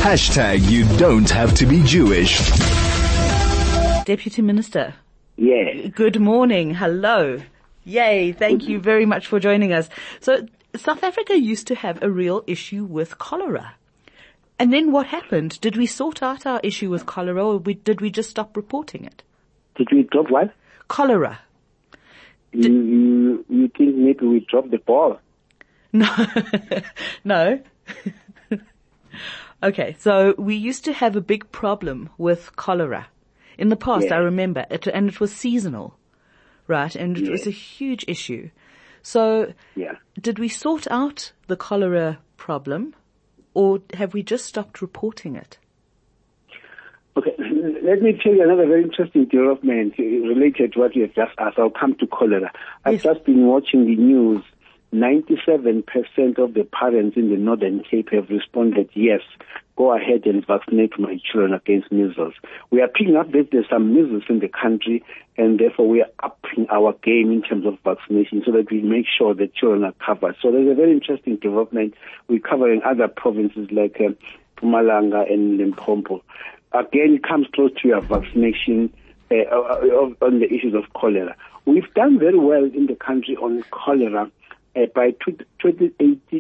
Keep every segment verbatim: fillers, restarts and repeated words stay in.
Hashtag you don't have to be Jewish. Deputy Minister. Yeah. Good morning. Hello. Yay. Thank you very much for joining us. So South Africa used to have a real issue with cholera. And then what happened? Did we sort out our issue with cholera, or we, did we just stop reporting it? Did we drop what? Cholera. You, you, you think maybe we dropped the ball? No. No. Okay, so we used to have a big problem with cholera. In the past, Yeah. I remember, it, and it was seasonal, right? And it Yeah. was a huge issue. So Yeah. did we sort out the cholera problem, or have we just stopped reporting it? Okay, let me tell you another very interesting development related to what you have just asked. I'll come to cholera. I've Yes. just been watching the news. ninety-seven percent of the parents in the Northern Cape have responded, yes, go ahead and vaccinate my children against measles. We are picking up that there's some measles in the country, and therefore we are upping our game in terms of vaccination so that we make sure that children are covered. So there's a very interesting development. We're covering other provinces like uh, Mpumalanga and Limpopo. Again, it comes close to your vaccination uh, on the issues of cholera. We've done very well in the country on cholera. Uh, by two thousand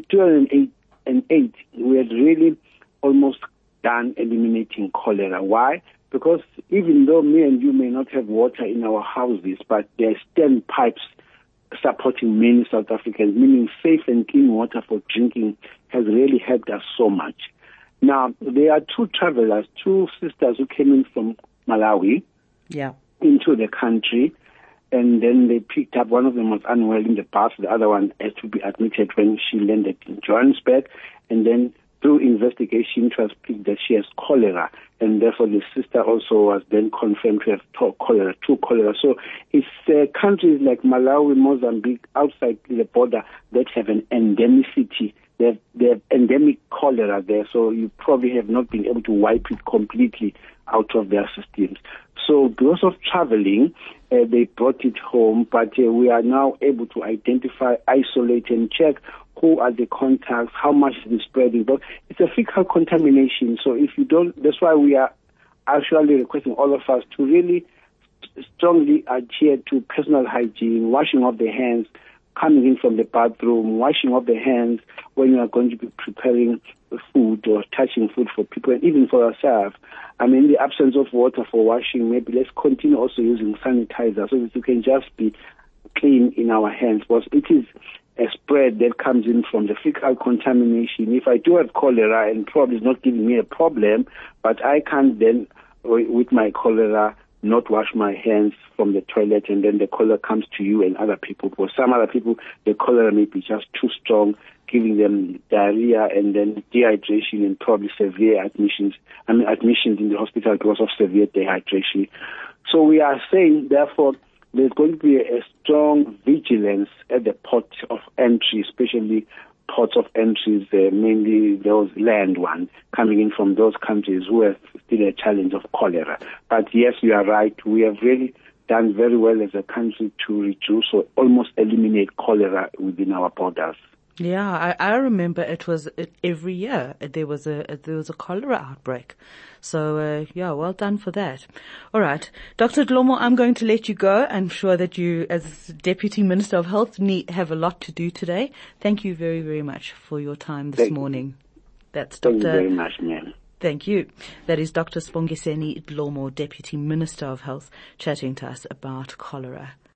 eight, we had really almost done eliminating cholera. Why? Because even though me and you may not have water in our houses, but there are STEM pipes supporting many South Africans, meaning safe and clean water for drinking has really helped us so much. Now, there are two travelers, two sisters who came in from Malawi Yeah. into the country, and then they picked up, one of them was unwell in the bus, the other one had to be admitted when she landed in Johannesburg, and then through investigation it was picked that she has cholera, and therefore the sister also was then confirmed to have to- cholera, true cholera. So it's uh, countries like Malawi, Mozambique, outside the border that have an endemicity. They have, they have endemic cholera there, so you probably have not been able to wipe it completely out of their systems. So because of traveling, uh, they brought it home, but uh, we are now able to identify, isolate, and check who are the contacts, how much is it spreading. But it's a fecal contamination, so if you don't, that's why we are actually requesting all of us to really strongly adhere to personal hygiene, washing of the hands, coming in from the bathroom, washing of the hands when you are going to be preparing food or touching food for people, and even for yourself. I mean, in the absence of water for washing, maybe let's continue also using sanitizer so that you can just be clean in our hands, because it is a spread that comes in from the fecal contamination. If I do have cholera, and probably it's not giving me a problem, but I can't then, with my cholera, not wash my hands from the toilet, and then the cholera comes to you and other people. For some other people, the cholera may be just too strong, giving them diarrhea and then dehydration and probably severe admissions, I mean admissions in the hospital because of severe dehydration. So we are saying, therefore, there's going to be a strong vigilance at the port of entry, especially ports of entries, uh, mainly those land ones coming in from those countries who have still a challenge of cholera. But yes, you are right. We have really done very well as a country to reduce or almost eliminate cholera within our borders. Yeah, I, I remember it was it, every year there was a there was a cholera outbreak. So uh, yeah, well done for that. All right, Doctor Dlomo, I'm going to let you go. I'm sure that you, as Deputy Minister of Health, need have a lot to do today. Thank you very very much for your time this Thank morning. That's Doctor Thank you very much, ma'am. Thank you. That is Doctor Sibongiseni Dlomo, Deputy Minister of Health, chatting to us about cholera.